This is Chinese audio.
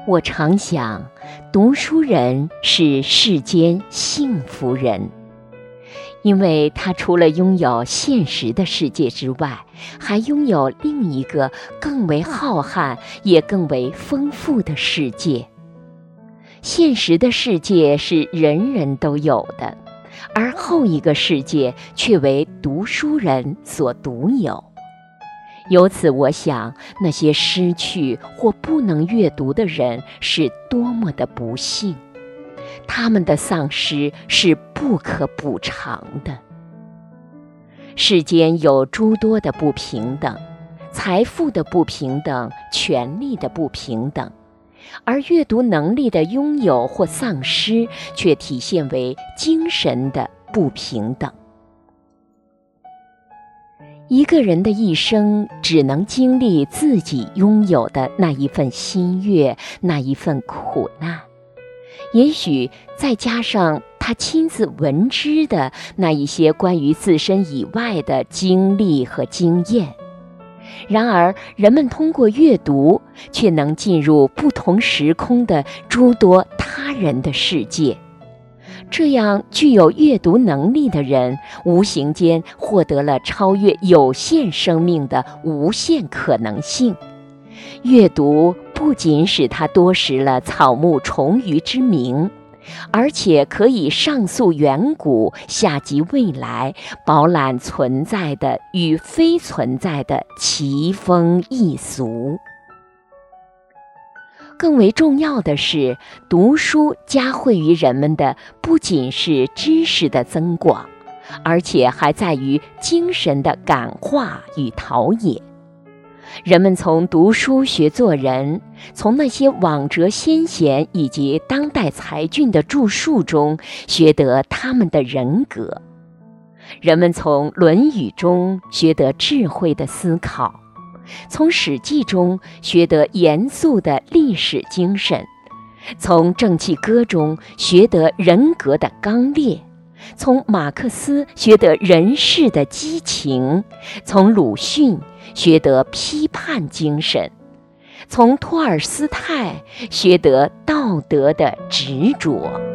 我常想，读书人是世间幸福人，因为他除了拥有现实的世界之外，还拥有另一个更为浩瀚也更为丰富的世界。现实的世界是人人都有的，而后一个世界却为读书人所独有。由此我想，那些失去或不能阅读的人是多么的不幸，他们的丧失是不可补偿的。世间有诸多的不平等，财富的不平等，权力的不平等，而阅读能力的拥有或丧失却体现为精神的不平等。一个人的一生只能经历自己拥有的那一份心悦，那一份苦难，也许再加上他亲自闻知的那一些关于自身以外的经历和经验。然而人们通过阅读却能进入不同时空的诸多他人的世界，这样具有阅读能力的人无形间获得了超越有限生命的无限可能性。阅读不仅使他多识了草木虫鱼之名，而且可以上溯远古，下及未来，饱览存在的与非存在的奇风异俗。更为重要的是，读书加惠于人们的不仅是知识的增广，而且还在于精神的感化与陶冶。人们从读书学做人，从那些往哲先贤以及当代才俊的著述中学得他们的人格。人们从《论语》中学得智慧的思考，从《史记》中学得严肃的历史精神，从《正气歌》中学得人格的刚烈，从马克思学得人世的激情，从鲁迅学得批判精神，从托尔斯泰学得道德的执着。